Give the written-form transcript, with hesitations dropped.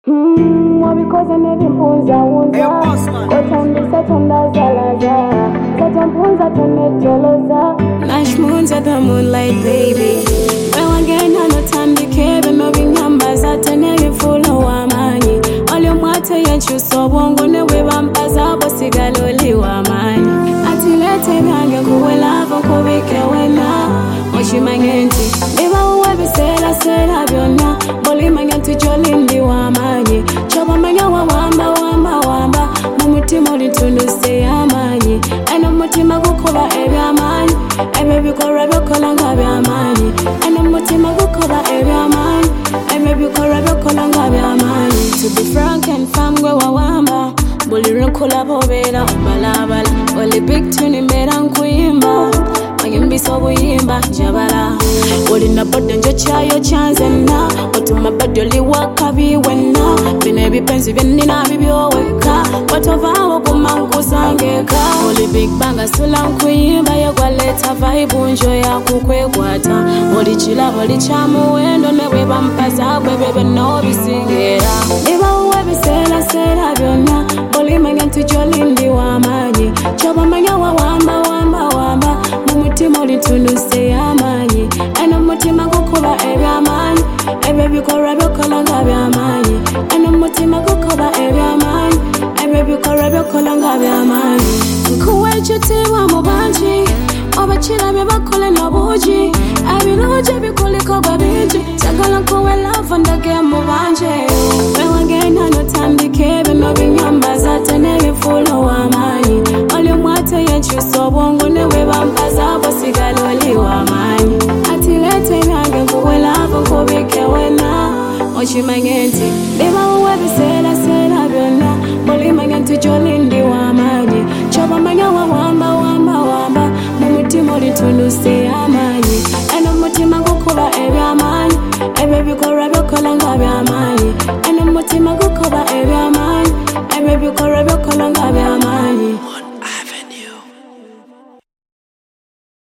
Wabikoze nebimpunza unza Otandisa zalaza Zatampunza tonetoloza Mash moons at the moonlight baby Well again no time to care no binyambaza teneye full of wamanyi Olyo mwate yechuso bongo newe bambaza bosigaloli wamanyi Atilete byange kuwelavo kubike wena Oshimangenti Biba uwebisela sela byonna Bolimangenti jolindi wamanyi Choba manya wamba Mumutima olitunuse yamanyi Eno mutima gukuba ebyamanyi Ebe bikora byokola nga byamanyi Eno mutima gukuba ebyamanyi Ebe bikora byokola nga byamanyi To be frank and firm gwe wawamba Buli runkola bobera ombalabala Oli big tune mbera nkuyimba Mayimbiso obuyimba njabala Olina bodde njo kyayo kyanzenna Otuma bodde oliwaka biwenna Bino ebipenzi byennina bibyoweka Watovaawo kumankusangeka Oli big banga sula nkuyimba Yegwaleta vibe njo yakukwekwata Oli kilabo oli kyamuwendo Nebwe bampaza gwe bebe n'obisingera Niba uwebisela sela byonna Olimanya nti jolindi wamanyi Choba manya wamba Mumutima olitunuse yamanyi Eno mutima gukuba ebyamanyi Ebe bikora byokola nga byamanyi Eno mutima gukuba ebyamanyi Ebe bikora byokola nga byamanyi Nkuwe ekitiibwa mu bangi Obakira bye bakola n'obuugi Ebirungi bikuliko gwe bingi Sagala nkuwe love ndage mu bangi Wewagenda notandike bino binyambaza tenebifulo wamanyi Oli mwate yechuso obwongo newe bambaza bosigala oli wamanyi Atilete byange nkuwe love nkubike wena Oshimanye nti biba uwebisela sela byonna Bolimanya nti jolindi wamanyi Choba manya wamba Mumutima olitunuse yamanyi Eno mutima gukuba ebyamanyi Ebe bikora byokola nga byamanyi Eno mutima gukuba ebyamanyi